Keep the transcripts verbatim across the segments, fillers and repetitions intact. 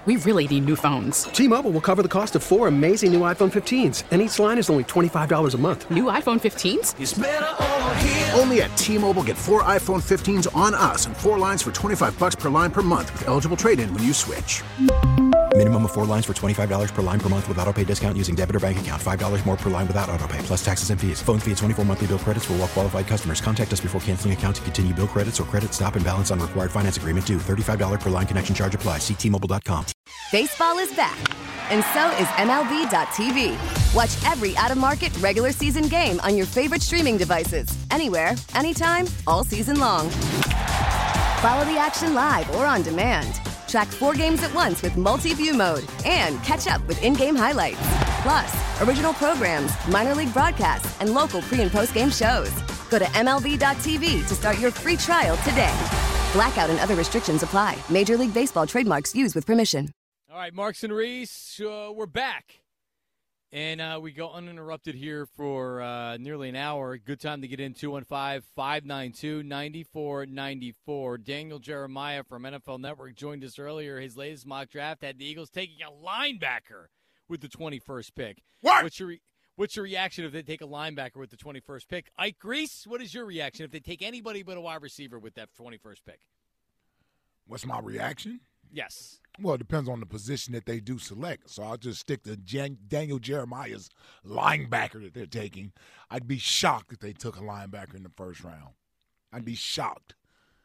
We really need new phones. T-Mobile will cover the cost of four amazing new iPhone fifteens, and each line is only twenty-five dollars a month. New iPhone fifteens? It's better over here. Only at T-Mobile, get four iPhone fifteens on us and four lines for twenty-five dollars per line per month with eligible trade-in when you switch. Minimum of four lines for twenty-five dollars per line per month with autopay discount using debit or bank account. five dollars more per line without autopay, plus taxes and fees. Phone fee at twenty-four monthly bill credits for well-qualified customers. Contact us before canceling account to continue bill credits or credit stop and balance on required finance agreement due. thirty-five dollars per line connection charge applies. See T Mobile dot com. Baseball is back, and so is M L B dot T V. Watch every out-of-market regular season game on your favorite streaming devices. Anywhere, anytime, all season long. Follow the action live or on demand. Track four games at once with multi-view mode and catch up with in-game highlights. Plus, original programs, minor league broadcasts, and local pre- and post-game shows. Go to M L B dot T V to start your free trial today. Blackout and other restrictions apply. Major League Baseball trademarks used with permission. All right, Marks and Reese, uh, we're back. And uh, we go uninterrupted here for uh, nearly an hour. Good time to get in, two one five, five nine two, nine four nine four. Daniel Jeremiah from N F L Network joined us earlier. His latest mock draft had the Eagles taking a linebacker with the twenty-first pick. What? What's your, what's your reaction if they take a linebacker with the twenty-first pick? Ike Reese, what is your reaction if they take anybody but a wide receiver with that twenty-first pick? What's my reaction? Yes. Well, it depends on the position that they do select. So I'll just stick to Jan- Daniel Jeremiah's linebacker that they're taking. I'd be shocked if they took a linebacker in the first round. I'd be shocked.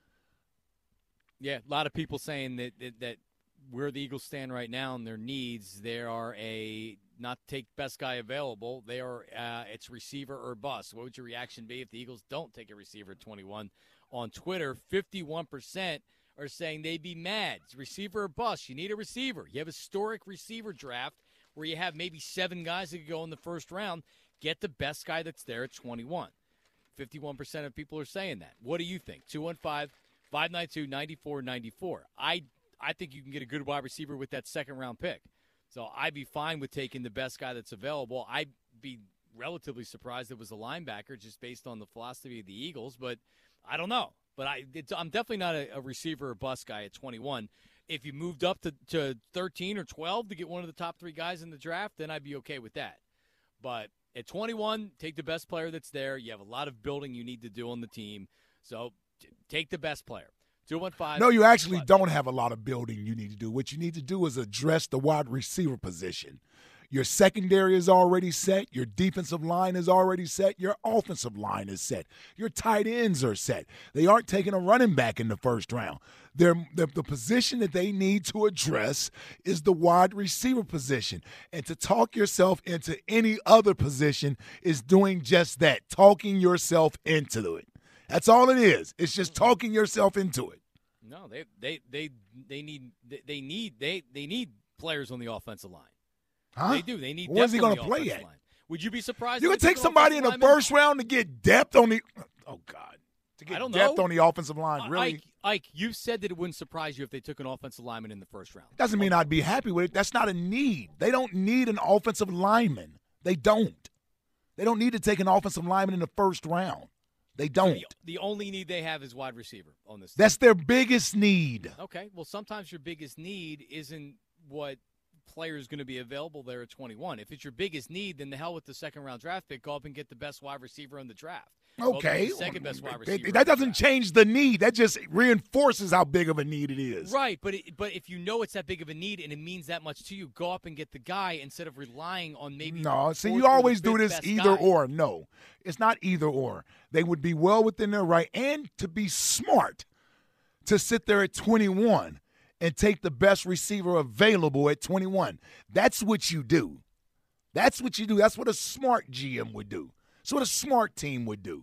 Yeah, a lot of people saying that that, that where the Eagles stand right now and their needs, they are a not take best guy available. They are uh, it's receiver or bust. What would your reaction be if the Eagles don't take a receiver at twenty-one? On Twitter, fifty-one percent are saying they'd be mad. It's receiver or bust. You need a receiver. You have a historic receiver draft where you have maybe seven guys that could go in the first round. Get the best guy that's there at twenty-one. fifty-one percent of people are saying that. What do you think? two one five, five nine two, nine four nine four. I I think you can get a good wide receiver with that second-round pick. So I'd be fine with taking the best guy that's available. I'd be relatively surprised it was a linebacker just based on the philosophy of the Eagles, but I don't know. But I, it's, I'm definitely not a, a receiver or bust guy at twenty-one. If you moved up to, to thirteen or twelve to get one of the top three guys in the draft, then I'd be okay with that. But at twenty-one, take the best player that's there. You have a lot of building you need to do on the team. So t- take the best player. two one five. No, you actually don't have a lot of building you need to do. What you need to do is address the wide receiver position. Your secondary is already set. Your defensive line is already set. Your offensive line is set. Your tight ends are set. They aren't taking a running back in the first round. They're, the, the position that they need to address is the wide receiver position. And to talk yourself into any other position is doing just that, talking yourself into it. That's all it is. It's just talking yourself into it. No, they they they they need they need they they need players on the offensive line. Huh? They do. They need. Where's he going to play at? line. Would you be surprised? You if can they take took somebody in the offensive first round to get depth on the. Oh God, to get I don't depth know. on the offensive line. Uh, Really? Ike, Ike, you said that it wouldn't surprise you if they took an offensive lineman in the first round. Doesn't mean I'd be happy with it. That's not a need. They don't need an offensive lineman. They don't. They don't need to take an offensive lineman in the first round. They don't. The, the only need they have is wide receiver on this. That's their biggest need. Okay. Well, sometimes your biggest need isn't what player is going to be available there at twenty-one. If it's your biggest need, then the hell with the second round draft pick. Go up and get the best wide receiver in the draft. Okay. The second best wide receiver. That doesn't change the need. That just reinforces how big of a need it is. Right, but it, but if you know it's that big of a need and it means that much to you, go up and get the guy instead of relying on maybe. No, see, fourth you or the always do fifth this best either guy. or. No, it's not either or. They would be well within their right and to be smart to sit there at twenty-one and take the best receiver available at twenty-one. That's what you do. That's what you do. That's what a smart G M would do. That's what a smart team would do.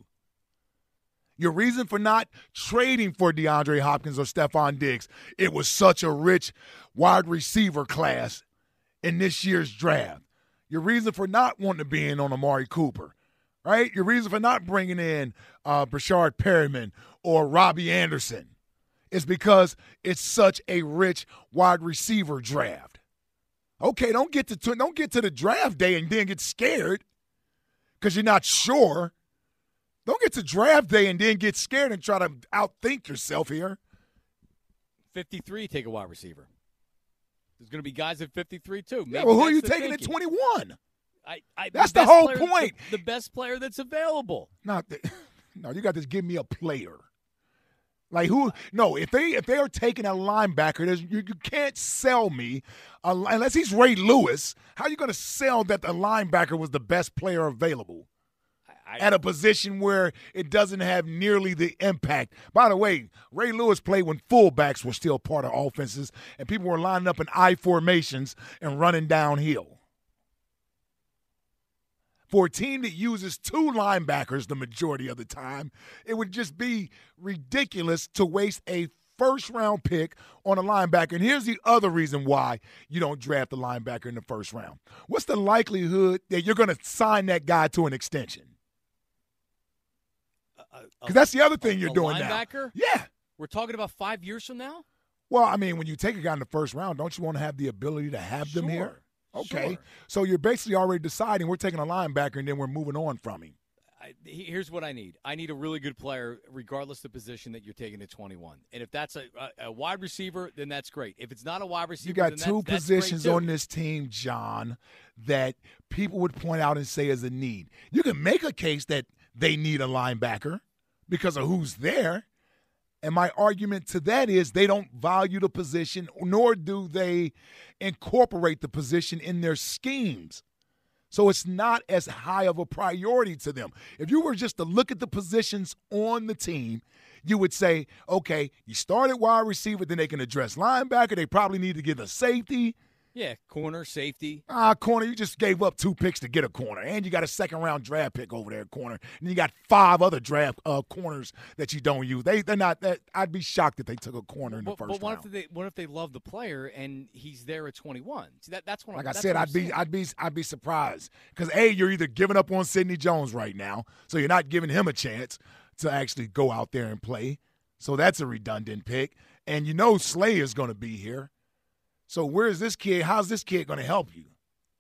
Your reason for not trading for DeAndre Hopkins or Stephon Diggs, it was such a rich wide receiver class in this year's draft. Your reason for not wanting to be in on Amari Cooper, right? Your reason for not bringing in uh, Brashard Perriman or Robbie Anderson is because it's such a rich wide receiver draft. Okay, don't get to don't get to the draft day and then get scared because you're not sure. Don't get to draft day and then get scared and try to outthink yourself here. fifty-three, take a wide receiver. There's going to be guys at fifty-three too. Maybe yeah, well, who are you the taking thinking. at twenty-one? I, I, That's the, the whole player, point. The, the best player that's available. Not the, no, you got to give me a player. Like who? No, if they if they are taking a linebacker, there's, you, you can't sell me a, unless he's Ray Lewis. How are you going to sell that the linebacker was the best player available I, at a position where it doesn't have nearly the impact? By the way, Ray Lewis played when fullbacks were still part of offenses and people were lining up in I formations and running downhill. For a team that uses two linebackers the majority of the time, it would just be ridiculous to waste a first-round pick on a linebacker. And here's the other reason why you don't draft a linebacker in the first round. What's the likelihood that you're going to sign that guy to an extension? Because that's the other thing you're a doing linebacker? now. Yeah. We're talking about five years from now? Well, I mean, when you take a guy in the first round, don't you want to have the ability to have Sure. them here? Okay, Sure. So you're basically already deciding we're taking a linebacker and then we're moving on from him. I, here's what I need. I need a really good player, regardless of the position that you're taking at twenty-one. And if that's a, a, a wide receiver, then that's great. If it's not a wide receiver, You got then two that's, positions that's great on too. this team, John, that people would point out and say is a need. You can make a case that they need a linebacker because of who's there. And my argument to that is they don't value the position, nor do they incorporate the position in their schemes. So it's not as high of a priority to them. If you were just to look at the positions on the team, you would say, okay, you start at wide receiver, then they can address linebacker. They probably need to get a safety. Yeah, corner, safety. Ah, corner, you just gave up two picks to get a corner, and you got a second-round draft pick over there at corner, and you got five other draft uh, corners that you don't use. They, they're not that. I'd be shocked if they took a corner in But, the first but what round. if they what if they love the player and he's there at twenty-one? See, that that's what Like I'm, I that's said, what I'm I'd be, saying. I'd be, I'd be surprised because a, you're either giving up on Sidney Jones right now, so you're not giving him a chance to actually go out there and play. So that's a redundant pick, and you know Slay is going to be here. So where's this kid? How's this kid going to help you?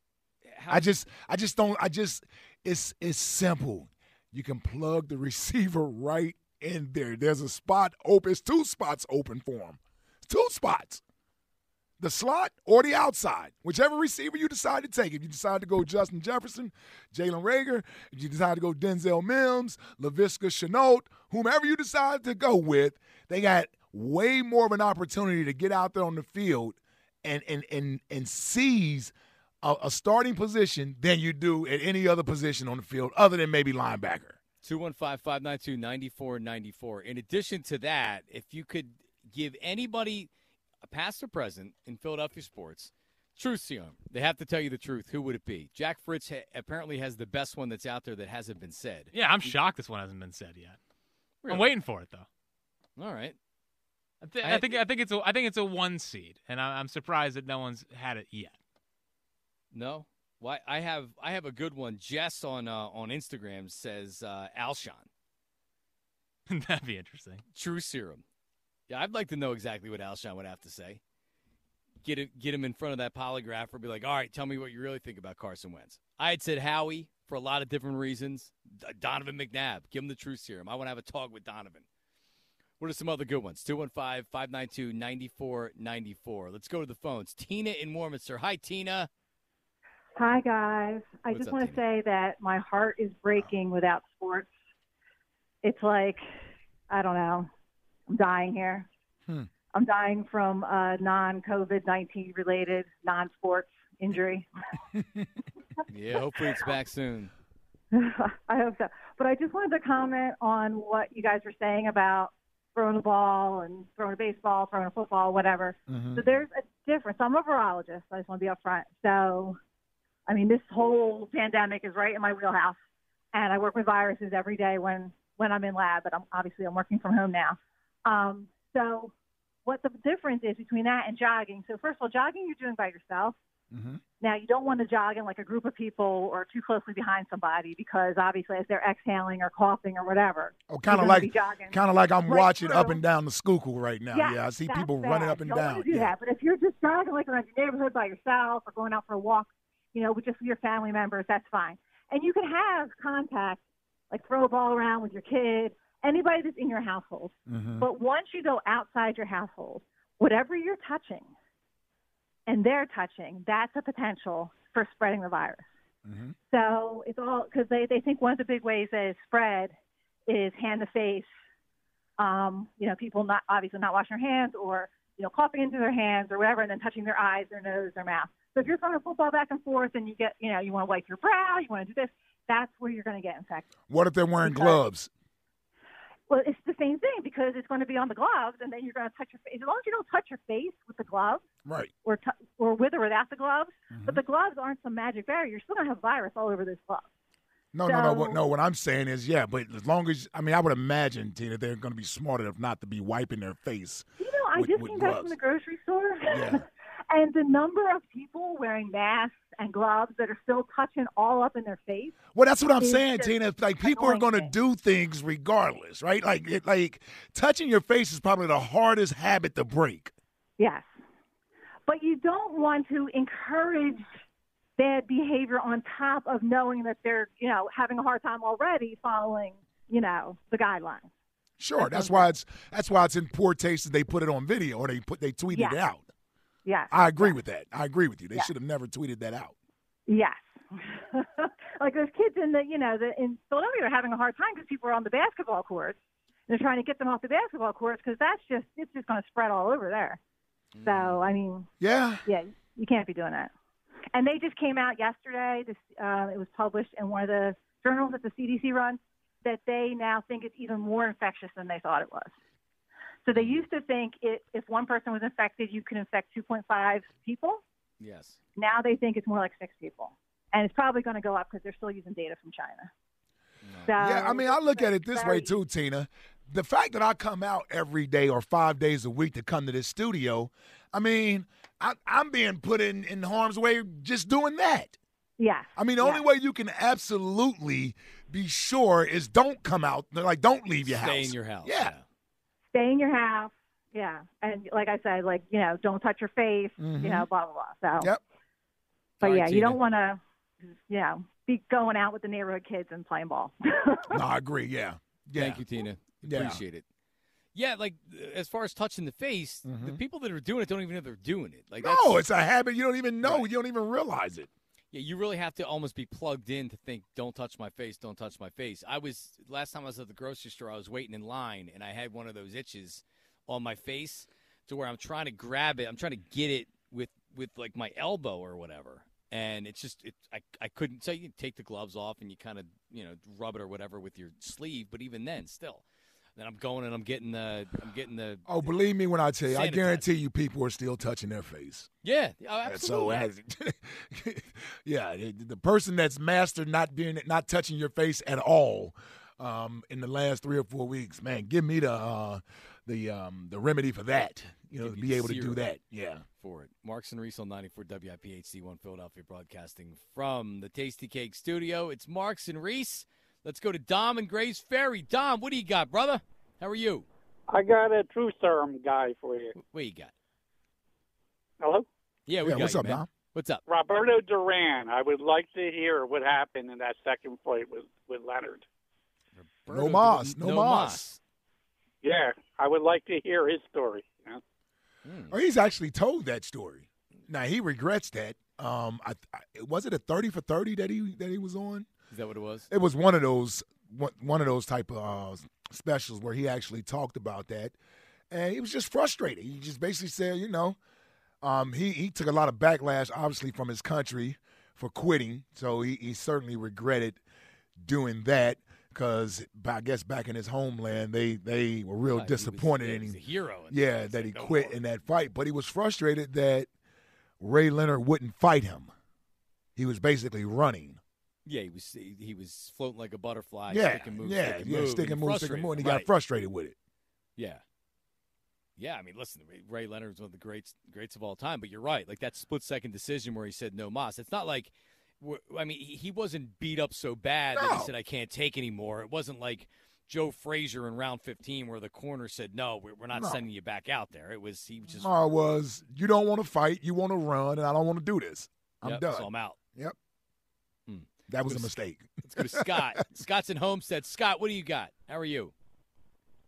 How- I just, I just don't. I just, it's, it's simple. You can plug the receiver right in there. There's a spot open. It's two spots open for him. Two spots. The slot or the outside, whichever receiver you decide to take. If you decide to go Justin Jefferson, Jalen Reagor, if you decide to go Denzel Mims, Laviska Shenault, whomever you decide to go with, they got way more of an opportunity to get out there on the field and and and and seize a, a starting position than you do at any other position on the field other than maybe linebacker. two one five, five nine two, nine four nine four. In addition to that, if you could give anybody, a past or present, in Philadelphia sports, truth serum, they have to tell you the truth, who would it be? Jack Fritz ha- apparently has the best one that's out there that hasn't been said. Yeah, I'm shocked this one hasn't been said yet. Really? I'm waiting for it though. All right. I, th- I- I think I think it's a I think it's a one seed, and I- I'm surprised that no one's had it yet. No? Why? I have I have a good one. Jess on uh, on Instagram says uh, Alshon. That'd be interesting. True serum. Yeah, I'd like to know exactly what Alshon would have to say. Get it, get him in front of that polygraph or be like, all right, tell me what you really think about Carson Wentz. I had said Howie for a lot of different reasons. D- Donovan McNabb, give him the true serum. I want to have a talk with Donovan. What are some other good ones? two one five, five nine two, nine four nine four. Let's go to the phones. Tina in Warminster. Hi, Tina. Hi, guys. I What's just up, want to Tina? say that my heart is breaking without sports. It's like, I don't know, I'm dying here. Hmm. I'm dying from a non-COVID nineteen related, non-sports injury. Yeah, hopefully it's back soon. I hope so. But I just wanted to comment on what you guys were saying about throwing a ball and throwing a baseball, throwing a football, whatever. Mm-hmm. So there's a difference. I'm a virologist. I just want to be upfront. So, I mean, this whole pandemic is right in my wheelhouse, and I work with viruses every day when, when I'm in lab, but I'm obviously I'm working from home now. Um, so what the difference is between that and jogging. So first of all, jogging you're doing by yourself. Mm-hmm. Now, you don't want to jog in like a group of people or too closely behind somebody because obviously as they're exhaling or coughing or whatever. Oh, kind you're of gonna like, be jogging kind of like I'm right watching up through. and down the Schuylkill right now. Yeah, Yeah, I see that's people bad. running up and you don't down. want to do Yeah. that. But if you're just jogging like around your neighborhood by yourself or going out for a walk, you know, with just your family members, that's fine. And you can have contact, like throw a ball around with your kid, anybody that's in your household. Mm-hmm. But once you go outside your household, whatever you're touching, and they're touching, that's a potential for spreading the virus. Mm-hmm. So it's all because they, they think one of the big ways that it's spread is hand to face. Um, you know, people not obviously not washing their hands, or you know, coughing into their hands or whatever, and then touching their eyes, their nose, their mouth. So if you're throwing a football back and forth, and you get, you know, you want to wipe your brow, you want to do this, that's where you're going to get infected. What if they're wearing because, gloves? Well, it's the same thing because it's going to be on the gloves, and then you're going to touch your face. As long as you don't touch your face with the gloves, right, or t- or with or without the gloves, mm-hmm. but the gloves aren't some magic barrier. You're still going to have virus all over this glove. No, so, no, no. What, no, what I'm saying is, yeah, but as long as, I mean, I would imagine, Tina, they're going to be smart enough not to be wiping their face. You know, I with, just with came gloves. back from the grocery store, yeah. and the number of people wearing masks and gloves that are still touching all up in their face. Well, that's what I'm saying, Tina. Like, people are going to thing. do things regardless, right? Like, it, like touching your face is probably the hardest habit to break. Yes, but you don't want to encourage bad behavior on top of knowing that they're, you know, having a hard time already following, you know, the guidelines. Sure, that's, that's why it's that's why it's in poor taste that they put it on video or they put they tweeted yes. it out. Yes, I agree yes. with that. I agree with you. They yes. should have never tweeted that out. Yes, like those kids in the, you know, the, in Philadelphia are having a hard time because people are on the basketball courts. They're trying to get them off the basketball courts because that's just it's just going to spread all over there. Mm. So I mean, yeah, yeah, you can't be doing that. And they just came out yesterday. This uh, it was published in one of the journals that the C D C runs that they now think it's even more infectious than they thought it was. So they used to think it, if one person was infected, you could infect two point five people. Yes. Now they think it's more like six people. And it's probably going to go up because they're still using data from China. No. So, yeah, I mean, I look at it this very, way too, Tina. The fact that I come out every day or five days a week to come to this studio, I mean, I, I'm being put in, in harm's way just doing that. Yeah. I mean, the yeah. only way you can absolutely be sure is don't come out. Like, don't leave your Stay house. Stay in your house. Yeah. yeah. Stay in your house. Yeah. And like I said, like, you know, don't touch your face, mm-hmm. you know, blah, blah, blah. So, yep. But, Sorry, yeah, Tina. you don't want to, you know, be going out with the neighborhood kids and playing ball. No, I agree. Yeah. yeah. Thank you, Tina. Yeah. Appreciate it. Yeah, like as far as touching the face, mm-hmm. the people that are doing it don't even know they're doing it. Like, no, that's, it's a habit you don't even know. Right. You don't even realize it. Yeah, you really have to almost be plugged in to think, don't touch my face, don't touch my face. I was, last time I was at the grocery store, I was waiting in line, and I had one of those itches on my face to where I'm trying to grab it. I'm trying to get it with, with like, my elbow or whatever. And it's just, it, I, I couldn't. So you take the gloves off, and you kind of, you know, rub it or whatever with your sleeve. But even then, still. Then I'm going and I'm getting the I'm getting the. Oh, believe me when I tell you, I sanitizer. guarantee you, people are still touching their face. Yeah, oh, absolutely. So, yeah, the person that's mastered not being not touching your face at all um, in the last three or four weeks, man, give me the uh, the um, the remedy for that. You know, Give to you be able to zero do that. Yeah. For it, Marks and Reese on ninety-four W I P H C one Philadelphia, broadcasting from the Tasty Cake Studio. It's Marks and Reese. Let's go to Dom and Grays Ferry. Dom, what do you got, brother? How are you? I got a true serum guy for you. What you got? Hello? Yeah, we yeah got what's you, up, man. Dom? What's up? Roberto Duran. I would like to hear what happened in that second fight with, with Leonard. Roberto No mas. Du- No, no mas. mas. Yeah, I would like to hear his story. You know? Hmm. Oh, he's actually told that story. Now he regrets that. Um, I, I was it a thirty for thirty that he that he was on? Is that what it was? It was one of those one, one of those type of uh, specials where he actually talked about that, and he was just frustrated. He just basically said, you know, um, he he took a lot of backlash, obviously, from his country for quitting. So he, he certainly regretted doing that because I guess back in his homeland, they they were real Right, he was- disappointed yeah, in he him. was a hero in Yeah, that. that he Like, no quit more. in that fight, but he was frustrated that Ray Leonard wouldn't fight him. He was basically running. Yeah, he was he, he was floating like a butterfly. yeah, stick and move, yeah, stick and yeah, move, stick and move, stick and move, and he got Right. frustrated with it. Yeah. Yeah, I mean, listen, Ray- Ray Leonard's one of the greats greats of all time, but you're right. Like that split-second decision where he said no mas. It's not like, we're- I mean, he he wasn't beat up so bad that No. he said, I can't take anymore. It wasn't like Joe Frazier in round fifteen where the corner said, no, we're, we're not No. sending you back out there. It was, he was just, No, it was, you don't want to fight, you want to run, and I don't want to do this. I'm yep, done. so I'm out. Yep. Hmm. That was a Let's go to- mistake. Let's go to Scott. Scott's in Homestead. Scott, what do you got? How are you?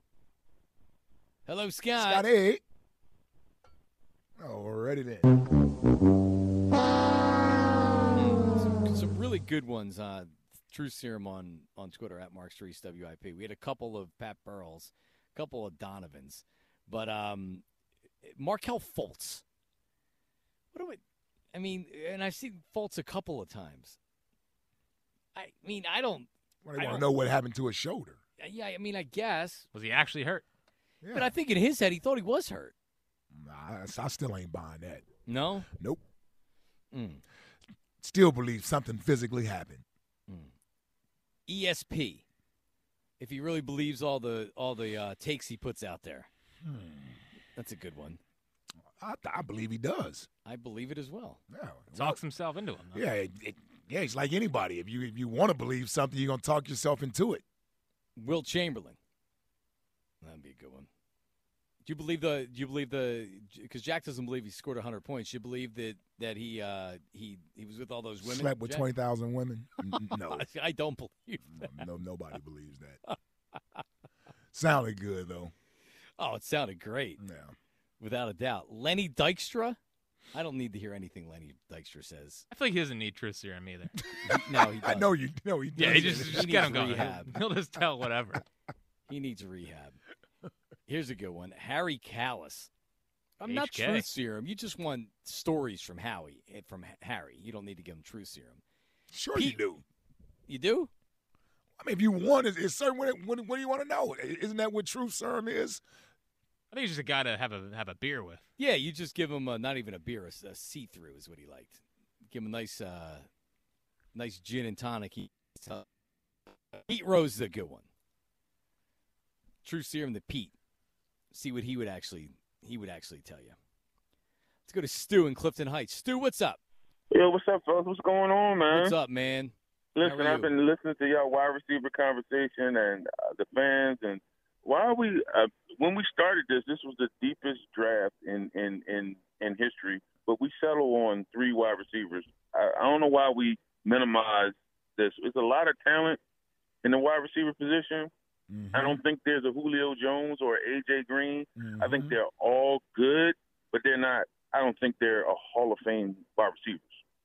Hello, Scott. Scotty. Alrighty then. Some, some really good ones. Uh, True Serum on, on Twitter at Mark Streets W I P. We had a couple of Pat Burrells, a couple of Donovans, but um, Markelle Fultz. What do I? I mean, and I've seen Fultz a couple of times. I mean, I don't. Well, they I want to don't- know what happened to his shoulder. Yeah, I mean, I guess. Was he actually hurt? Yeah. But I think in his head, he thought he was hurt. Nah, I, I still ain't buying that. No? Nope. Mm. Still believe something physically happened. E S P. If he really believes all the all the uh, takes he puts out there. Hmm. That's a good one. I, I believe he does. I believe it as well. Yeah, Talks himself into him. Huh? yeah, it, it, yeah. He's like anybody. If you if you want to believe something, you're gonna talk yourself into it. Will Chamberlain. That'd be a good one. Do you believe the? Do you believe the? Because Jack doesn't believe he scored one hundred points. You believe that that he uh, he he was with all those women. Slept with Jack? twenty thousand women. N- no, I don't believe that. no, nobody believes that. Sounded good though. Oh, it sounded great. Yeah. Without a doubt. Lenny Dykstra. I don't need to hear anything Lenny Dykstra says. I feel like he doesn't need True Serum either. No, he I doesn't. know you. No, he. yeah, he doesn't. just, just He get him needs going. rehab. He'll just tell whatever. He needs rehab. Here's a good one. Harry Callis. I'm not H K. Truth Serum. You just want stories from Howie, eh, from Harry. You don't need to give him Truth Serum. Sure, Pete- you do. You do? I mean, if you want, it's, it's certain. What, what, what do you want to know? Isn't that what truth serum is? I think he's just a guy to have a have a beer with. Yeah, you just give him a, not even a beer, a, a see-through is what he liked. Give him a nice, uh, nice gin and tonic. He, uh, Pete Rose is a good one. True Serum to Pete. See what he would actually he would actually tell you. Let's go to Stu in Clifton Heights. Stu, what's up? Yo, what's up, fellas? What's going on, man? What's up, man? Listen, How are I've you? been listening to y'all wide receiver conversation and uh, the fans, and why are we? Uh, when we started this, this was the deepest draft in in in in history, but we settle on three wide receivers. I, I don't know why we minimize this. It's a lot of talent in the wide receiver position. Mm-hmm. I don't think there's a Julio Jones or A J Green. Mm-hmm. I think they're all good, but they're not. I don't think they're a Hall of Fame wide receivers.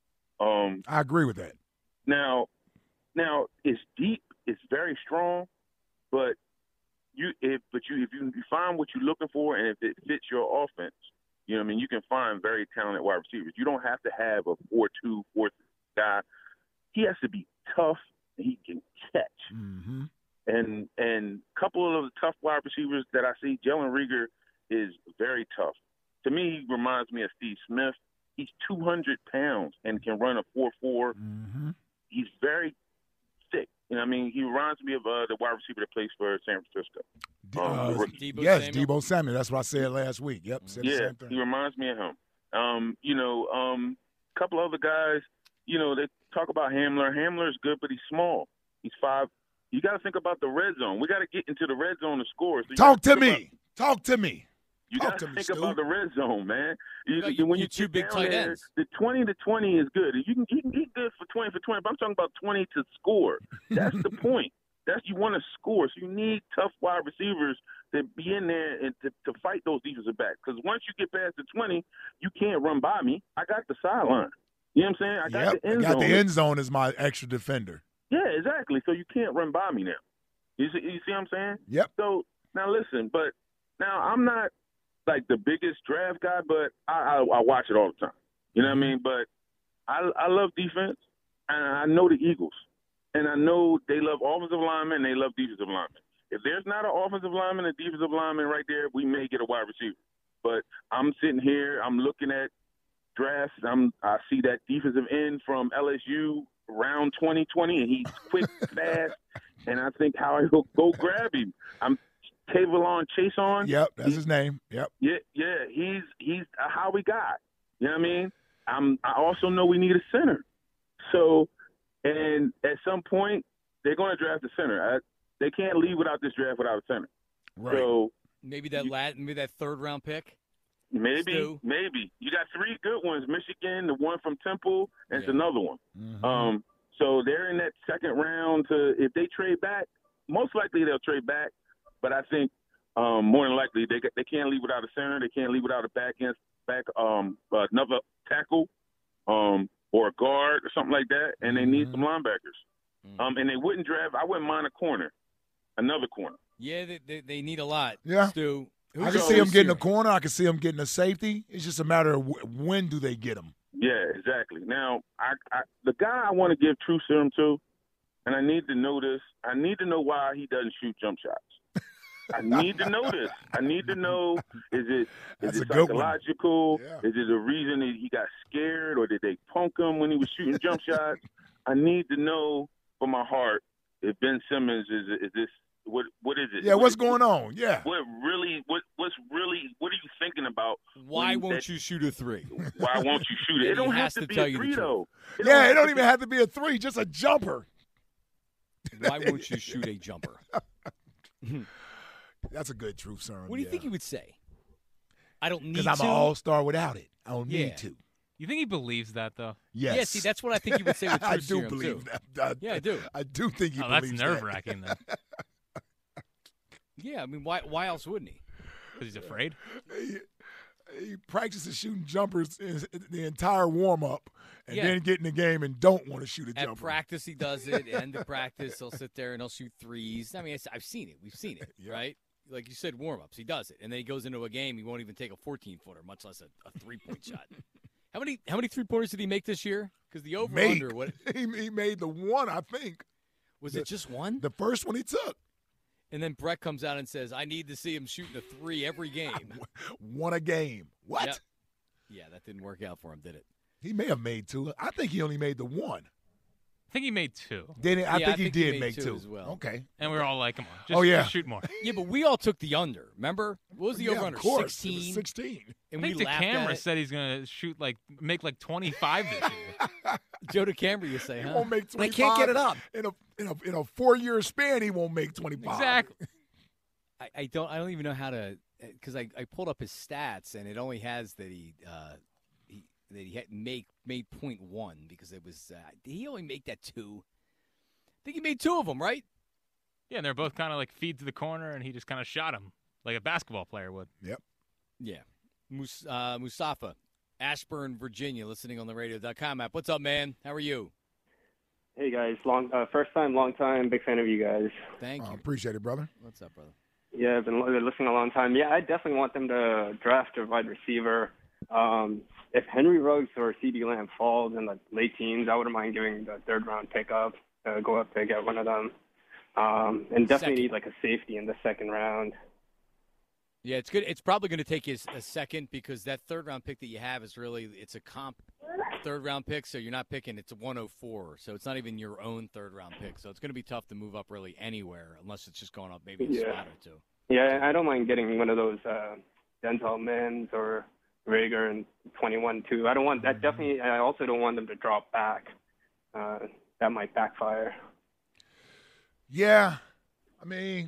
Um, I agree with that. now, now it's deep. It's very strong, but you if but you if you, you find what you're looking for and if it fits your offense, you know what I mean. You can find very talented wide receivers. You don't have to have a four two, four guy. He has to be tough and he can catch. Mm-hmm. And and a couple of the tough wide receivers that I see, Jalen Reagor is very tough. To me, he reminds me of Steve Smith. He's two hundred pounds and can run a four four. Mm-hmm. He's very thick. You know what I mean? He reminds me of uh, the wide receiver that plays for San Francisco. Um, Uh, the rookie. Debo yes, Samuel? Debo Samuel. That's what I said last week. Yep, said the Yeah, same he thing. reminds me of him. Um, you know, um, a couple other guys, you know, they talk about Hamler. Hamler is good, but he's small. He's five. You got to think about the red zone. We got to get into the red zone to score. So you Talk gotta to think me. Talk to me. About, you Talk got to to me, think Stu. about the red zone, man. You, Well, you- when you you two get big down tight there, ends. the twenty to twenty is good. You can, you can get good for twenty for twenty, but I'm talking about twenty to score. That's the point. That's you want to score. So you need tough wide receivers to be in there and to, to fight those defensive backs. Because once you get past the twenty, you can't run by me. I got the sideline. You know what I'm saying? I got Yep, the I end got zone. the end zone as my extra defender. Yeah, exactly. So you can't run by me now. You see, you see what I'm saying? Yep. So now listen, but now I'm not like the biggest draft guy, but I, I, I watch it all the time. You know what I mean? But I, I love defense, and I know the Eagles, and I know they love offensive linemen and they love defensive linemen. If there's not an offensive lineman and defensive lineman right there, we may get a wide receiver. But I'm sitting here, I'm looking at drafts. I'm I see that defensive end from L S U round twenty twenty, and he's quick, fast, and I think how he'll go grab him. I'm Tavon Chason. Yep, that's his name. Yep. Yeah, yeah, he's he's a Howie guy. You know what I mean? I'm. I also know we need a center. So, and at some point they're going to draft a center. I, they can't leave without this draft without a center. Right. So Maybe that lat, maybe that third round pick. maybe, Stu? maybe you got three good ones: Michigan, the one from Temple, and it's Yeah. another one. Mhm. Um, so they're in that second round. To if they trade back, most likely they'll trade back. But I think um, more than likely they they can't leave without a center. They can't leave without a back end back um another tackle um or a guard or something like that, and they need some linebackers. Mm-hmm. Um, and they wouldn't draft. I wouldn't mind a corner, another corner. Yeah, they, they, they need a lot. Yeah. Stu. I can see them getting a corner. I can see them getting a safety. It's just a matter of w- when do they get them. Yeah, exactly. Now, I, I the guy I want to give true serum to, and I need to know this. I need to know why he doesn't shoot jump shots. I need to know this. I need to know, is it is it psychological? Yeah. Is it a reason that he got scared, or did they punk him when he was shooting jump shots? I need to know from my heart if Ben Simmons is is this what what is it? Yeah, what what's is, going on? Yeah. What really what what's really what are you thinking about? Why won't that, you shoot a three? Why won't you shoot it? It don't have to, to be a three though. It yeah, it don't even be... have to be a three, just a jumper. Why won't you shoot a jumper? That's a good truth serum. What do you yeah. think he would say? I don't need to. Because I'm an all-star without it. I don't yeah. need to. You think he believes that, though? Yes. Yeah, see, that's what I think he would say with truth I do serum, believe too. that. I, yeah, I do. I do think he oh, believes that's that. That's nerve-wracking, then. Yeah, I mean, why Why else wouldn't he? Because he's afraid? He, he practices shooting jumpers in the entire warm-up and yeah. then get in the game and don't want to shoot a At jumper. At practice, he does it. End of practice, he'll sit there and he'll shoot threes. I mean, I've seen it. We've seen it, yeah. right? Like you said, warm-ups. He does it. And then he goes into a game, he won't even take a fourteen-footer, much less a, a three-point shot. How many how many three-pointers did he make this year? Because the over-under. What? he, he made the one, I think. Was the, it just one? The first one he took. And then Brett comes out and says, I need to see him shooting a three every game. One a game. What? Yep. Yeah, that didn't work out for him, did it? He may have made two. I think he only made the one. I think he made two. Did he? I, yeah, think, I he think did he make two, two as well. Okay. And we were all like, come on. Just, oh, yeah. Just shoot more. Yeah, but we all took the under. Remember? What was the yeah, over-under? Of course. sixteen? sixteen. And I think we laughed DeCamera at it. said he's going to shoot like, make like twenty-five this year. Joe DeCamera, you say, huh? He won't make twenty-five. I can't get it up. In a, in a, in a four-year span, he won't make twenty-five. Exactly. I, I don't I don't even know how to – because I, I pulled up his stats, and it only has that he uh, he that he had make made point one because it was uh, – did he only make that two? I think he made two of them, right? Yeah, and they're both kind of like feed to the corner, and he just kind of shot him like a basketball player would. Yep. Yeah. Mus- uh, Mustafa, Ashburn, Virginia, listening on the radio dot com app. What's up, man? How are you? Hey, guys. Long uh, First time, long time. Big fan of you guys. Thank you. Uh, appreciate it, brother. What's up, brother? Yeah, I've been listening a long time. Yeah, I definitely want them to draft a wide receiver. Um, if Henry Ruggs or CeeDee Lamb falls in the late teens, I wouldn't mind giving the third-round pick up, uh, go up pick at one of them. Um, and definitely second. Need like a safety in the second round. Yeah, it's good. It's probably going to take you a second because that third-round pick that you have is really – it's a comp third-round pick, so you're not picking – it's a one oh four, so it's not even your own third-round pick. So it's going to be tough to move up really anywhere unless it's just going up maybe a yeah. spot or two. Yeah, I don't mind getting one of those uh, Denzel Mims or Rager and twenty-one too. I don't want that. Definitely, I also don't want them to drop back. Uh, that might backfire. Yeah, I mean,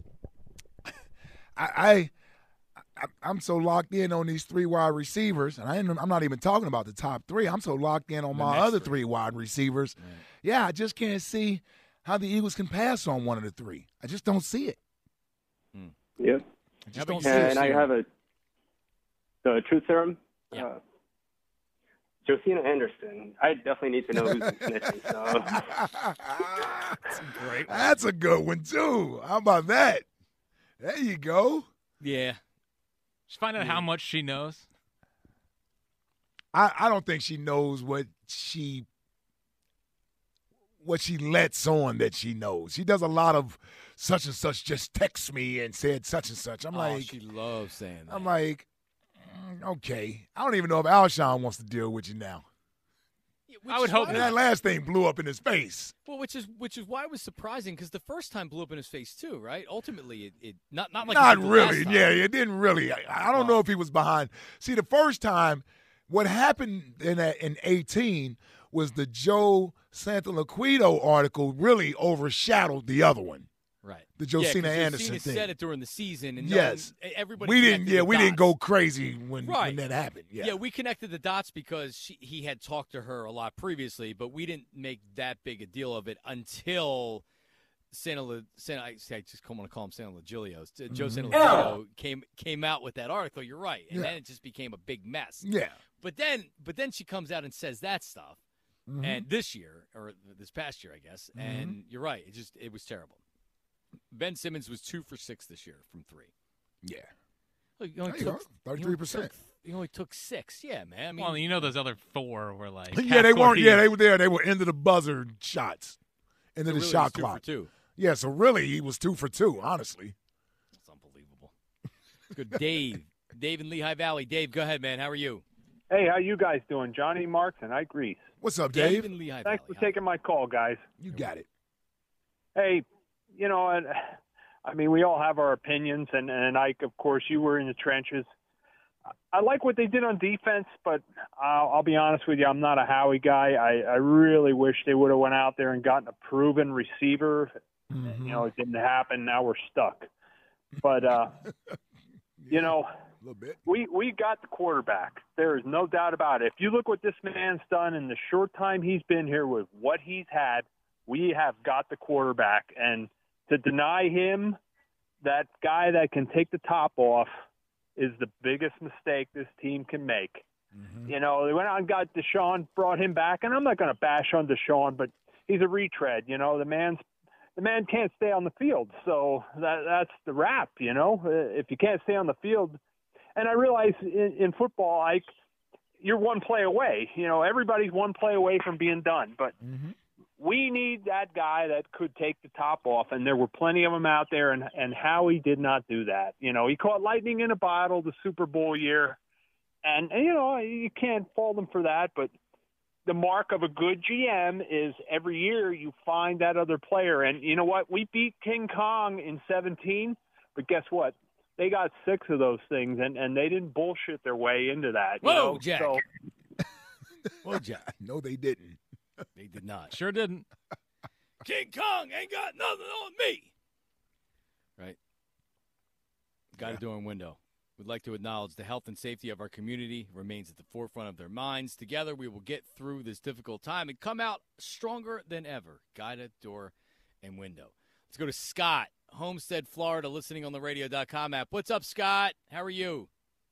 I, I, I I'm so locked in on these three wide receivers, and I ain't, I'm not even talking about the top three. I'm so locked in on the my other three. three wide receivers. Right. Yeah, I just can't see how the Eagles can pass on one of the three. I just don't see it. Hmm. Yeah, I just don't yeah, see it. And I have a the truth serum. Yeah. Uh, Josina Anderson. I definitely need to know who's snitching. So. That's great. That's a good one too. How about that? There you go. Yeah. Just find out yeah. how much she knows. I, I don't think she knows what she what she lets on that she knows. She does a lot of such and such just text me and said such and such. I'm oh, like she loves saying that. I'm like okay. I don't even know if Alshon wants to deal with you now. Yeah, I would hope and that last thing blew up in his face. Well, which is which is why it was surprising because the first time blew up in his face too, right? Ultimately, it, it not not like not it did the really. last time. Yeah, it didn't really. I, I don't wow. know if he was behind. See, the first time, what happened in that, in eighteen was the Joe Santoliquito article really overshadowed the other one. Right. The Josina yeah, Anderson Josina thing. said it during the season, and yes, no one, everybody. We didn't. Yeah, we dots. didn't go crazy when, right. when that happened. Yeah. yeah, we connected the dots because she, he had talked to her a lot previously, but we didn't make that big a deal of it until Santa, Santa I, I just want to call him Santa Legilio. Mm-hmm. Joe Santa Legilio came came out with that article. You're right, and Yeah. then it just became a big mess. Yeah. But then, but then she comes out and says that stuff, Mhm. and this year or this past year, I guess. Mhm. And you're right. It just it was terrible. Ben Simmons was two for six this year from three. Yeah. Look, he only There you took go. thirty-three percent. He only took six. Yeah, man. I mean, Well, you know those other four were like Yeah, they half-court weren't. Yeah, heaves. they were there. They were into the buzzer shots, into So the really it shot was two clock. for two. Yeah, so really he was two for two. Honestly, That's unbelievable. Good, Dave. Dave in Lehigh Valley. Dave, go ahead, man. How are you? Hey, how you guys doing? Johnny Marks and Ike Reese. What's up, Dave Dave? in Lehigh Thanks Valley. for taking my call, guys. You got it. Hey, you know, and I mean, we all have our opinions, and, and Ike, of course, you were in the trenches. I like what they did on defense, but I'll, I'll be honest with you, I'm not a Howie guy. I, I really wish they would have went out there and gotten a proven receiver. Mm-hmm. You know, it didn't happen. Now we're stuck. But, uh, you know, a little bit. we, we got the quarterback. There is no doubt about it. If you look what this man's done in the short time he's been here with what he's had, we have got the quarterback. And to deny him that guy that can take the top off is the biggest mistake this team can make. Mm-hmm. You know, they went out and got Deshaun, brought him back, and I'm not going to bash on Deshaun, but he's a retread. You know, the man's the man can't stay on the field, so that that's the wrap. You know, if you can't stay on the field, and I realize in, in football, like you're one play away. You know, everybody's one play away from being done, but Mm-hmm. we need that guy that could take the top off, and there were plenty of them out there, and, and Howie did not do that. You know, he caught lightning in a bottle the Super Bowl year, and, and you know, you can't fault him for that, but the mark of a good G M is every year you find that other player. And you know what? We beat King Kong in seventeen, but guess what? They got six of those things, and, and they didn't bullshit their way into that. You Whoa, know? Jack. So, Whoa, Jack. No, they didn't. They did not. Sure didn't. King Kong ain't got nothing on me. Right. Got Yeah. a door and window. We'd like to acknowledge the health and safety of our community remains at the forefront of their minds. Together, we will get through this difficult time and come out stronger than ever. Guided door and window. Let's go to Scott, Homestead, Florida, listening on the radio dot com app. What's up, Scott? How are you?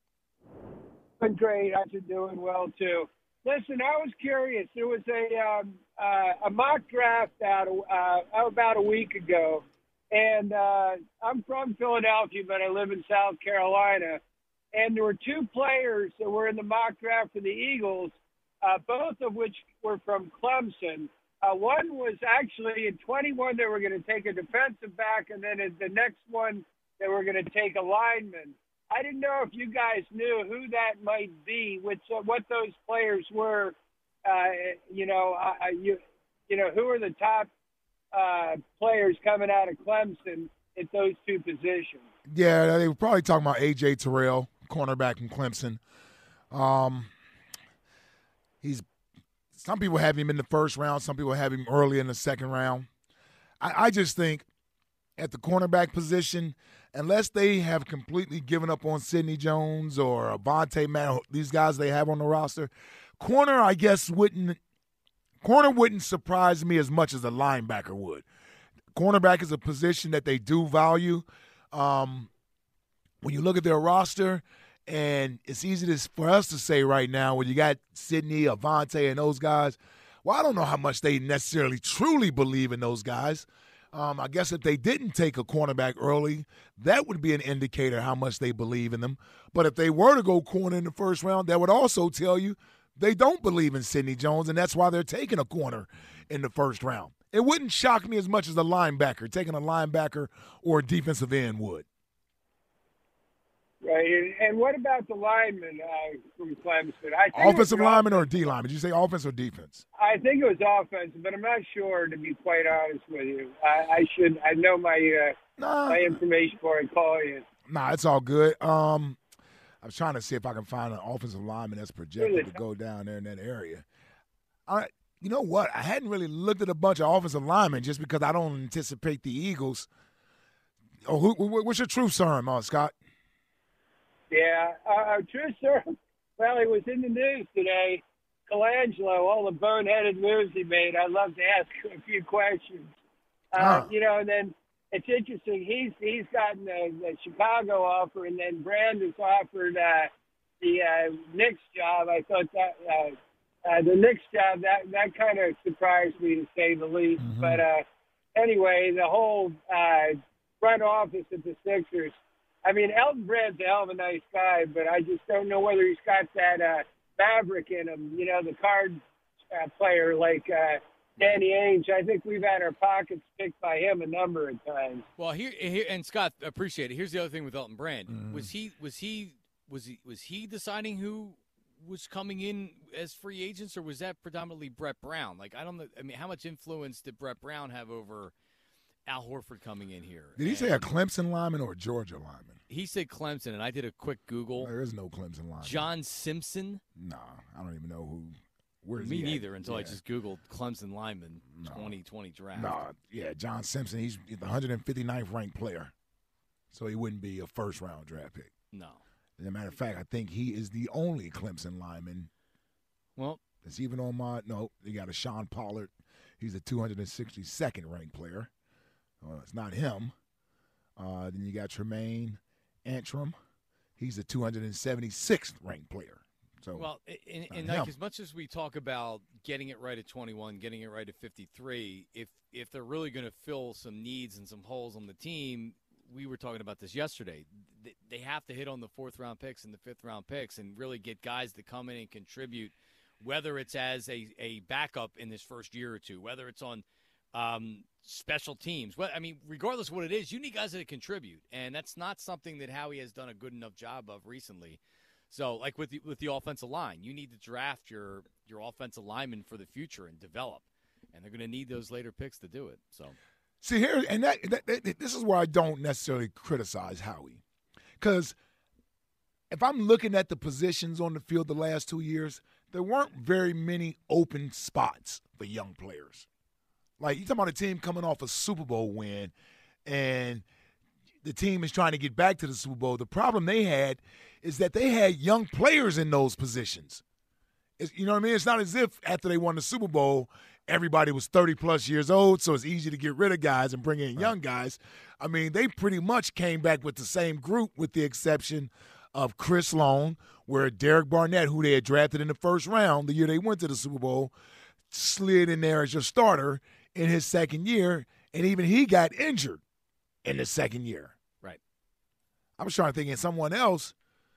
Been great. I've been doing well, too. Listen, I was curious. There was a um, uh, a mock draft out uh, about a week ago, and uh, I'm from Philadelphia, but I live in South Carolina. And there were two players that were in the mock draft for the Eagles, uh, both of which were from Clemson. Uh, one was actually in twenty-one, they were going to take a defensive back, and then in the next one, they were going to take a lineman. I didn't know if you guys knew who that might be, which, uh, what those players were. Uh, you know, uh, you, you know, who are the top uh, players coming out of Clemson at those two positions? Yeah, they were probably talking about A J Terrell, cornerback from Clemson. Um, he's some people have him in the first round, some people have him early in the second round. I, I just think at the cornerback position, unless they have completely given up on Sidney Jones or Avonte Mann, these guys they have on the roster, corner I guess wouldn't corner wouldn't surprise me as much as a linebacker would. Cornerback is a position that they do value. Um, when you look at their roster, and it's easy to, for us to say right now when you got Sidney, Avonte, and those guys, well, I don't know how much they necessarily truly believe in those guys. Um, I guess if they didn't take a cornerback early, that would be an indicator how much they believe in them. But if they were to go corner in the first round, that would also tell you they don't believe in Sidney Jones, and that's why they're taking a corner in the first round. It wouldn't shock me as much as a linebacker, taking a linebacker or a defensive end would. Right, and, and what about the lineman uh, from Clemson? I think Offensive it was lineman or D lineman? Did you say offense or defense? I think it was offensive, but I'm not sure, to be quite honest with you. I, I should I know my uh, nah. my information before I call you. Nah, it's all good. Um, I was trying to see if I can find an offensive lineman that's projected to go down there in that area. I, you know what? I hadn't really looked at a bunch of offensive linemen just because I don't anticipate the Eagles. Oh, who, what's your truth serum, uh, Scott? Yeah, uh, true, sir. Well, he was in the news today. Colangelo, all the boneheaded moves he made. I'd love to ask a few questions. Uh, Oh. You know, and then it's interesting. He's he's gotten the, the Chicago offer, and then Brandon's offered uh, the uh, Knicks job. I thought that uh, uh, the Knicks job that that kind of surprised me to say the least. Mm-hmm. But uh, anyway, the whole uh, front office at the Sixers. I mean, Elton Brand's a hell of a nice guy, but I just don't know whether he's got that uh, maverick in him. You know, the card uh, player like uh, Danny Ainge. I think we've had our pockets picked by him a number of times. Well, here, here and Scott, appreciate it. Here's the other thing with Elton Brand. Mm-hmm. Was he was he was he was he deciding who was coming in as free agents, or was that predominantly Brett Brown? Like, I don't know. I mean, how much influence did Brett Brown have over Al Horford coming in here? Did he say a Clemson lineman or a Georgia lineman? He said Clemson, and I did a quick Google. There is no Clemson lineman. John Simpson? No, I don't even know who. Where is Me he at? neither until I Yeah. just Googled Clemson lineman No. twenty twenty draft. No, yeah, John Simpson. He's the one hundred fifty-ninth ranked player, so he wouldn't be a first round draft pick. No. As a matter of fact, I think he is the only Clemson lineman. Well, that's even on my no. You got a Sean Pollard. He's the two hundred sixty-second ranked player. Well, it's not him. Uh, then you got Tremaine Antrim. He's the two hundred seventy-sixth ranked player. So Well, and, not and like him. as much as we talk about getting it right at twenty-one, getting it right at fifty-three, if if they're really going to fill some needs and some holes on the team, we were talking about this yesterday. They, they have to hit on the fourth round picks and the fifth round picks and really get guys to come in and contribute, whether it's as a, a backup in this first year or two, whether it's on um, special teams. Well, I mean, regardless of what it is, you need guys that contribute, and that's not something that Howie has done a good enough job of recently. So, like with the, with the offensive line, you need to draft your your offensive linemen for the future and develop, and they're going to need those later picks to do it. So, see here, and that, that, that this is where I don't necessarily criticize Howie, because if I'm looking at the positions on the field the last two years, there weren't very many open spots for young players. Like, you're talking about a team coming off a Super Bowl win, and the team is trying to get back to the Super Bowl. The problem they had is that they had young players in those positions. It's, you know what I mean? It's not as if after they won the Super Bowl, everybody was thirty-plus years old, so it's easy to get rid of guys and bring in right. young guys. I mean, they pretty much came back with the same group with the exception of Chris Long, where Derek Barnett, who they had drafted in the first round the year they went to the Super Bowl, slid in there as your starter in his second year, and even he got injured in the second year. Right. I was trying to think of someone else,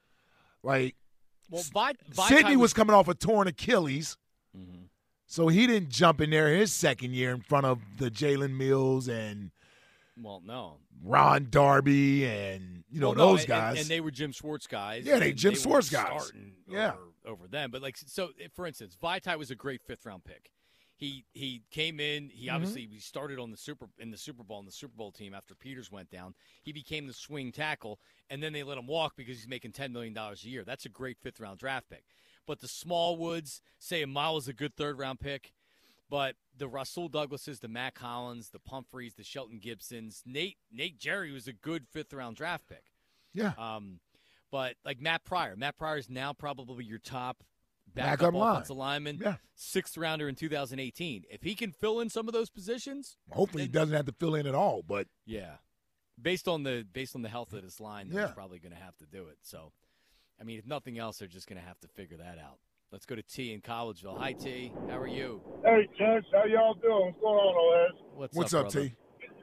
like well, Vi- Vi- Sidney was, was coming off a torn Achilles, mm-hmm. so he didn't jump in there his second year in front of the Jalen Mills and well, no, Ron Darby and you know well, no, those and, guys. And, and they were Jim Schwartz guys. Yeah, they Jim they Schwartz guys. Starting yeah, over, over them. But like, so for instance, Vaitai was a great fifth round pick. He he came in. He Mm-hmm. obviously he started on the super in the Super Bowl in the Super Bowl team after Peters went down. He became the swing tackle, and then they let him walk because he's making ten million dollars a year. That's a great fifth round draft pick. But the Smallwoods, say Miles is a good third round pick, but the Rasul Douglases, the Mac Hollins, the Pumphreys, the Shelton Gibsons, Nate Nate Jerry was a good fifth round draft pick. Yeah. Um, but like Matt Pryor, Matt Pryor is now probably your top backup, backup line. offensive lineman, yeah. sixth rounder in two thousand eighteen. If he can fill in some of those positions, hopefully then, he doesn't have to fill in at all. But yeah, based on the based on the health of his line, yeah. he's probably going to have to do it. So, I mean, if nothing else, they're just going to have to figure that out. Let's go to T in Collegeville. Hi, T. How are you? Hey, gents. How y'all doing? What's going on, Oz? What's, What's up, up brother? T?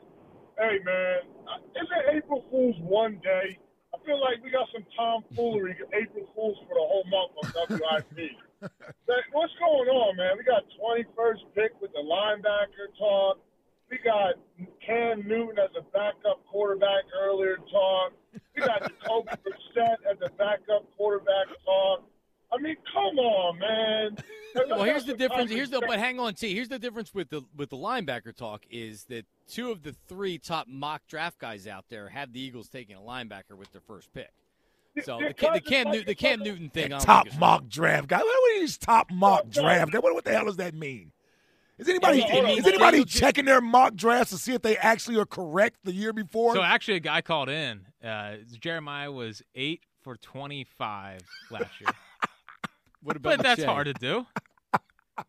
Hey, man. Isn't April Fool's one day? I feel like we got some tomfoolery April Fool's for the whole month on W I P. What's going on, man? We got twenty-first pick with the linebacker talk. We got Cam Newton as a backup quarterback earlier talk. We got Jacoby Brissett as a backup quarterback talk. I mean, come on, man. Well, here's the difference. Here's the but hang on, T. Here's the difference with the with the linebacker talk is that two of the three top mock draft guys out there have the Eagles taking a linebacker with their first pick. So the, the Cam Newton, the Cam Newton thing, I don't top think is mock draft guy. What is top mock draft guy? What, what the hell does that mean? Is anybody It means is anybody they'll- checking their mock drafts to see if they actually are correct the year before? So actually, a guy called in. Uh, Jeremiah was eight for twenty-five last year. What about But that's McShay? hard to do.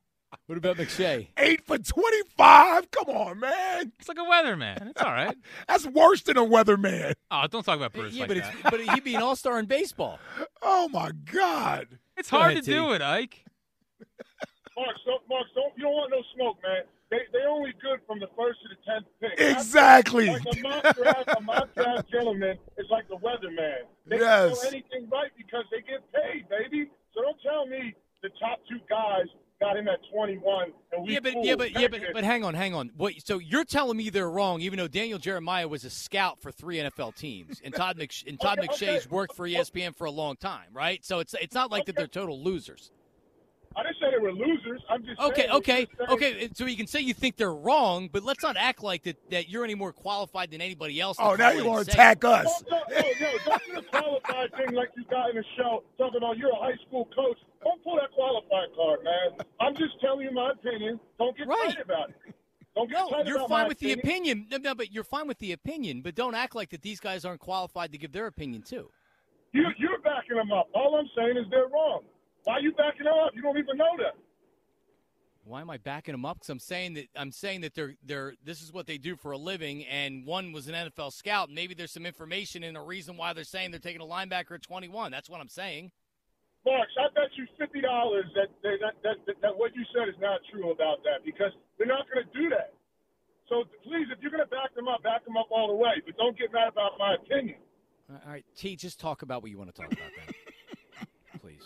What about McShay? Eight for twenty-five? Come on, man. It's like a weatherman. It's all right. That's worse than a weatherman. Oh, don't talk about Bruce Yeah, like but, that. it's, but he'd be an all-star in baseball. Oh, my God. It's Go hard ahead, to T. do it, Ike. Mark, don't, Mark, don't, you don't want no smoke, man. They they only good from the first to the tenth pick. Exactly. Like a mock draft, a mock draft gentleman is like the weatherman. They Yes. don't do anything right because they get paid, baby. So don't tell me the top two guys got him at twenty-one and we Yeah, but cool. yeah, but yeah, but Heck, but hang on, hang on. What? So you're telling me they're wrong, even though Daniel Jeremiah was a scout for three N F L teams, and Todd Mc, and Todd Okay, McShay's okay. worked for E S P N for a long time, right? So it's it's not like that they're total losers. I didn't say they were losers. I'm just Okay, saying, okay, just saying- okay. So you can say you think they're wrong, but let's not act like that, that you're any more qualified than anybody else. to Oh, now call you it want and to say attack it. us. No, no, no, no, don't do the qualified thing like you got in the show, talking about you're a high school coach. Don't pull that qualified card, man. I'm just telling you my opinion. Don't get Right. tight about it. Don't get No, tight you're about fine my with the opinion. No, no, but you're fine with the opinion. But don't act like that these guys aren't qualified to give their opinion too. You, you're backing them up. All I'm saying is they're wrong. Why are you backing them up? You don't even know that. Why am I backing them up? Because I'm saying that I'm saying that they're they're this is what they do for a living, and one was an N F L scout. Maybe there's some information and a reason why they're saying they're taking a linebacker at twenty-one. That's what I'm saying. Marks, I bet you fifty dollars that, that, that, that, that what you said is not true about that because they're not going to do that. So please, if you're going to back them up, back them up all the way. But don't get mad about my opinion. All right, T, just talk about what you want to talk about then, please.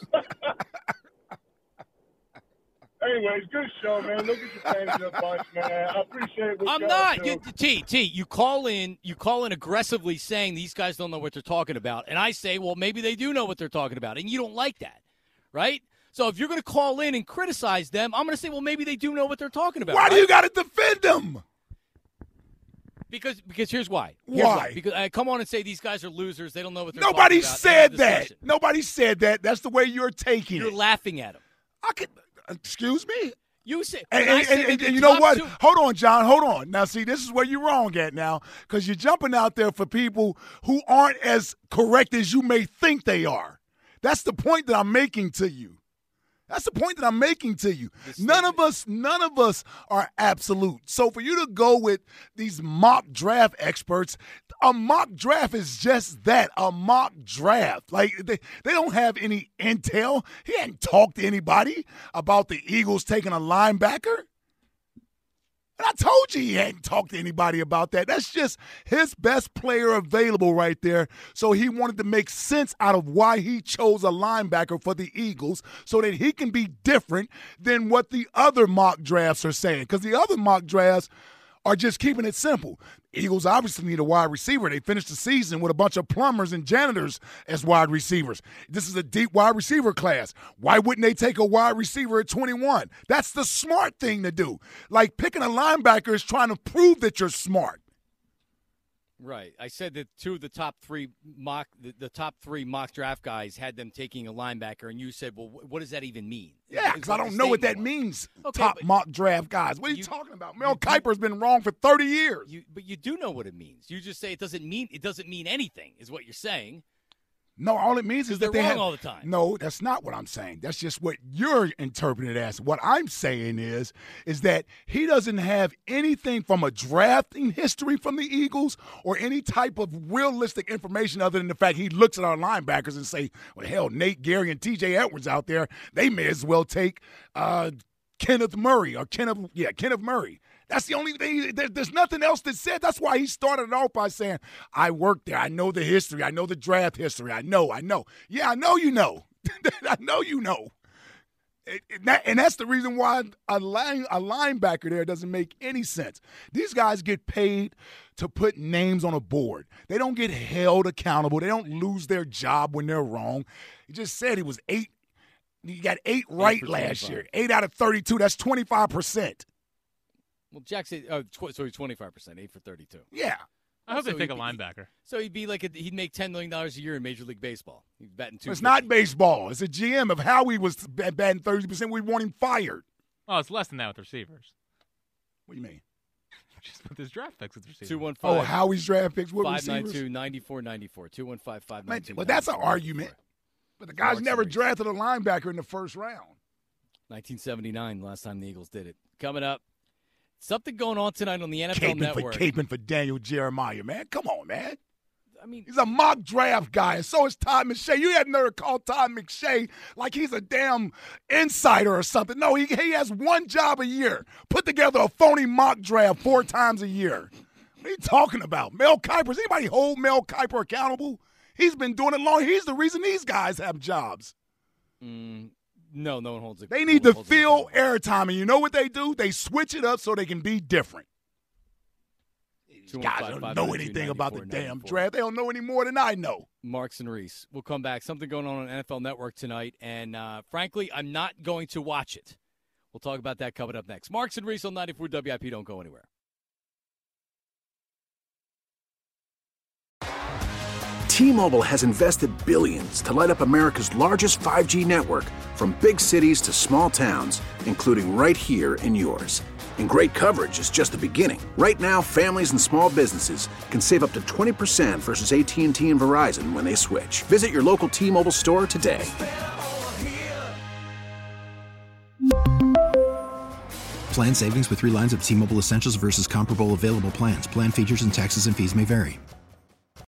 Anyways, good show, man. Look at your fans in a bunch, man. I appreciate what I'm y'all not. do. You, T, T, you call in, you call in aggressively saying these guys don't know what they're talking about, and I say, well, maybe they do know what they're talking about, and you don't like that, right? So if you're going to call in and criticize them, I'm going to say, well, maybe they do know what they're talking about. Why do right? you got to defend them? Because because here's why. Here's Why? Because I come on and say these guys are losers. They don't know what they're Nobody talking about. said End of that. discussion. Nobody said that. That's the way you're taking You're it. laughing at them. I could. Excuse me. You say, And, when I and, say and- that and the you know top what? two- Hold on, John. Hold on. Now, see, this is where you're wrong at now because you're jumping out there for people who aren't as correct as you may think they are. That's the point that I'm making to you. That's the point that I'm making to you. None of us, none of us are absolute. So for you to go with these mock draft experts, a mock draft is just that, a mock draft. Like they, they don't have any intel. He hadn't talked to anybody about the Eagles taking a linebacker. And I told you he hadn't talked to anybody about that. That's just his best player available right there. So he wanted to make sense out of why he chose a linebacker for the Eagles so that he can be different than what the other mock drafts are saying. Because the other mock drafts are just keeping it simple. Eagles obviously need a wide receiver. They finished the season with a bunch of plumbers and janitors as wide receivers. This is a deep wide receiver class. Why wouldn't they take a wide receiver at twenty-one? That's the smart thing to do. Like picking a linebacker is trying to prove that you're smart. Right. I said that two of the top three mock the, the top three mock draft guys had them taking a linebacker, and you said, well, wh- what does that even mean? Yeah, Is because I the don't know what that statement was. means, Okay, top but mock draft guys. What are you, you- talking about? Mel Kiper's been wrong for thirty years. You, but you do know what it means. You just say it doesn't mean it doesn't mean anything, is what you're saying. No, all it means is They're that they wrong have, all the time. No, that's not what I'm saying. That's just what you're interpreting it as. What I'm saying is, is that he doesn't have anything from a drafting history from the Eagles or any type of realistic information other than the fact he looks at our linebackers and say, well, hell, Nate Gary and T J Edwards out there, they may as well take uh, Kenneth Murray or Kenneth, yeah, Kenneth Murray. That's the only thing. There, there's nothing else that said. That's why he started it off by saying, I worked there. I know the history. I know the draft history. I know. I know. Yeah, I know you know. I know you know. It, it, that, and that's the reason why a, line, a linebacker there doesn't make any sense. These guys get paid to put names on a board. They don't get held accountable. They don't lose their job when they're wrong. He just said he was eight. He got eight right last year. Eight out of thirty-two. That's twenty-five percent. Well, Jack said, oh, tw- so he's twenty-five percent, eight for thirty-two. Yeah. I hope So they take a he'd be- linebacker. So he'd be like, a, he'd make ten million dollars a year in Major League Baseball. He's batting two. It's not baseball. It's a G M. If Howie was batting thirty percent, we'd want him fired. Oh, it's less than that with receivers. What do you mean? Just with his draft picks with receivers. two one Oh, five Howie's draft picks with five nine receivers? two ninety-four ninety-four two one five five nine two. But that's an argument. But the guy's Mark's never the reason. drafted a linebacker in the first round. nineteen seventy-nine, the last time the Eagles did it. Coming up, something going on tonight on the N F L Caping Network. For, caping for Daniel Jeremiah, man. Come on, man. I mean, he's a mock draft guy, and so is Todd McShay. You had never called Todd McShay like he's a damn insider or something. No, he, he has one job a year. Put together a phony mock draft four times a year. What are you talking about? Mel Kiper, does anybody hold Mel Kiper accountable? He's been doing it long. He's the reason these guys have jobs. Mm, no, no one holds it. They need to fill airtime, and you know what they do? They switch it up so they can be different. These guys don't know anything about the damn draft. They don't know any more than I know. Marks and Reese. We'll come back. Something going on on N F L Network tonight, and uh, frankly, I'm not going to watch it. We'll talk about that coming up next. Marks and Reese on ninety-four W I P. Don't go anywhere. T-Mobile has invested billions to light up America's largest five G network, from big cities to small towns, including right here in yours. And great coverage is just the beginning. Right now, families and small businesses can save up to twenty percent versus A T and T and Verizon when they switch. Visit your local T-Mobile store today. Plan savings with three lines of T-Mobile Essentials versus comparable available plans. Plan features and taxes and fees may vary.